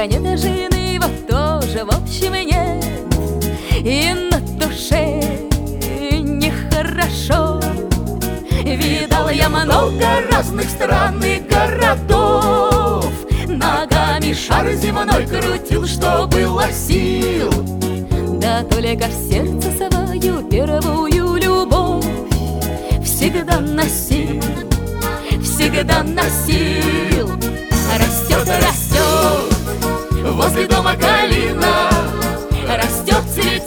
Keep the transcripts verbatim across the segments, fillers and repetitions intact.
Только нет жены, вот тоже в общем нет. И на душе нехорошо. Видала я много разных стран и городов, ногами шар земной крутил, что было сил. Да только в сердце свою первую любовь всегда носил, всегда носил. Растет, растет возле дома калина, растет,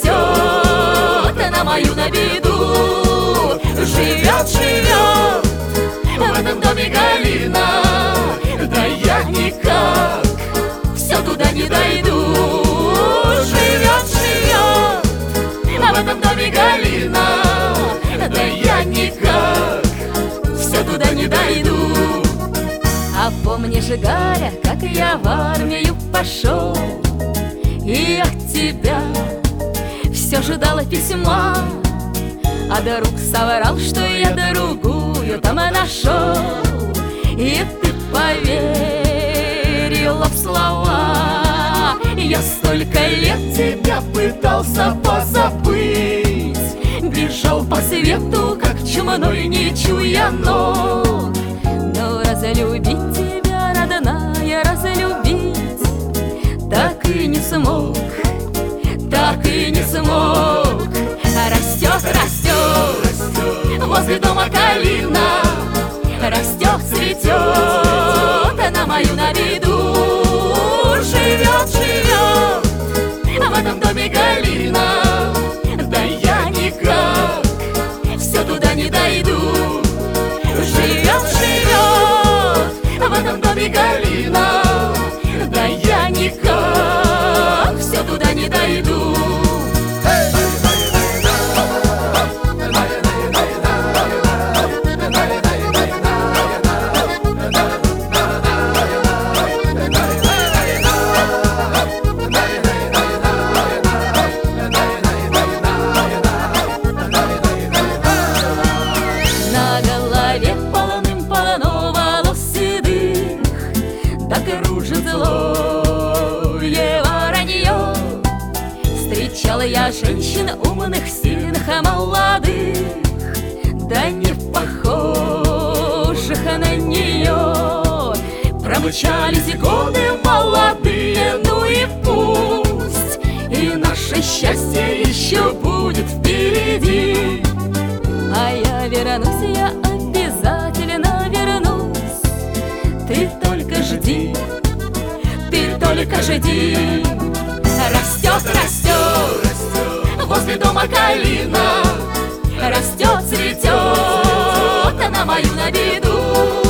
цветет на мою на беду. Живет, живет в этом доме калина, да я никак все туда не дойду. Живет, живет в этом доме калина, да я никак все туда не дойду. А помнишь, Галя, как я в армию пошел, и от тебя все ждала письма, а друг соврал, что я другую там нашел. И ты поверила в слова. Я столько лет тебя пытался позабыть, бежал по свету, как чумной, не чуя ног. Но разлюбить тебя, родная, разлюбить так и не смог, так и не смог. Растет, растет возле дома калина, растет, цветет на мою на виду. Живет, живет в этом доме калина, да я никак все туда не дойду. Живет, живет в этом доме калина, да я никак все туда не дойду. Встречала я женщин умных, сильных, молодых, да не похожих на нее. Промычались годы молодые, ну и пусть, и наше счастье еще будет впереди. А я вернусь, я обязательно вернусь. Ты только жди, ты только жди. Растет, растет возле дома калина, растет, цветет на мою на беду.